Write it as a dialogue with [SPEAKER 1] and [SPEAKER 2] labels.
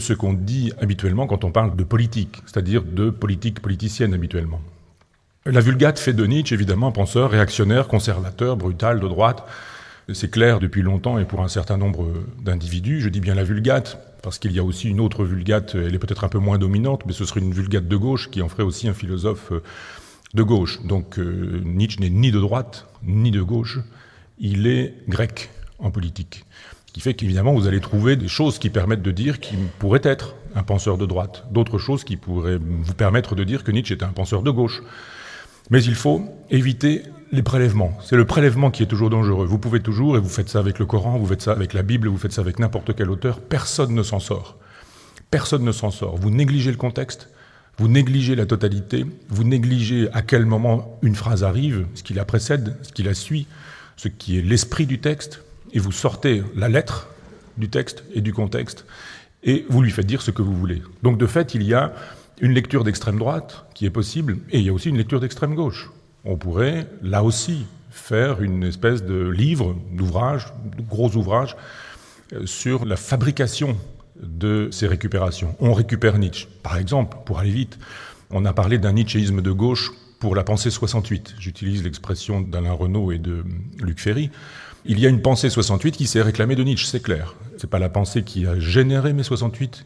[SPEAKER 1] ce qu'on dit habituellement quand on parle de politique, c'est-à-dire de politique politicienne habituellement. La Vulgate fait de Nietzsche évidemment un penseur réactionnaire, conservateur, brutal, de droite. C'est clair depuis longtemps et pour un certain nombre d'individus. Je dis bien la Vulgate, parce qu'il y a aussi une autre Vulgate, elle est peut-être un peu moins dominante, mais ce serait une Vulgate de gauche qui en ferait aussi un philosophe de gauche. Donc Nietzsche n'est ni de droite, ni de gauche, il est grec en politique. Ce qui fait qu'évidemment vous allez trouver des choses qui permettent de dire qu'il pourrait être un penseur de droite, d'autres choses qui pourraient vous permettre de dire que Nietzsche est un penseur de gauche. Mais il faut éviter les prélèvements. C'est le prélèvement qui est toujours dangereux. Vous pouvez toujours, et vous faites ça avec le Coran, vous faites ça avec la Bible, vous faites ça avec n'importe quel auteur, personne ne s'en sort. Personne ne s'en sort. Vous négligez le contexte, vous négligez la totalité, vous négligez à quel moment une phrase arrive, ce qui la précède, ce qui la suit, ce qui est l'esprit du texte, et vous sortez la lettre du texte et du contexte, et vous lui faites dire ce que vous voulez. Donc de fait, il y a une lecture d'extrême droite qui est possible, et il y a aussi une lecture d'extrême gauche. On pourrait, là aussi, faire une espèce de livre, d'ouvrage, de gros ouvrage, sur la fabrication de ces récupérations. On récupère Nietzsche. Par exemple, pour aller vite, on a parlé d'un nietzschéisme de gauche pour la pensée 68. J'utilise l'expression d'Alain Renaud et de Luc Ferry. Il y a une pensée 68 qui s'est réclamée de Nietzsche, c'est clair. C'est pas la pensée qui a généré mai 68